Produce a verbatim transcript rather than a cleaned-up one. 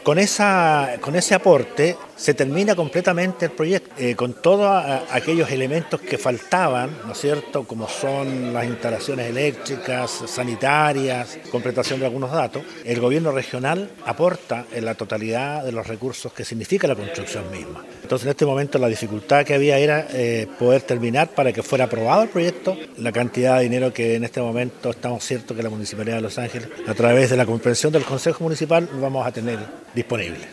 Con, esa, con ese aporte se termina completamente el proyecto, eh, con todos aquellos elementos que faltaban, ¿no es cierto?, como son las instalaciones eléctricas, sanitarias, completación de algunos datos. El gobierno regional aporta en la totalidad de los recursos que significa la construcción misma. Entonces, en este momento la dificultad que había era eh, poder terminar para que fuera aprobado el proyecto, la cantidad de dinero que en este momento estamos ciertos que la Municipalidad de Los Ángeles, a través de la comprensión del Consejo Municipal, vamos a tener disponible.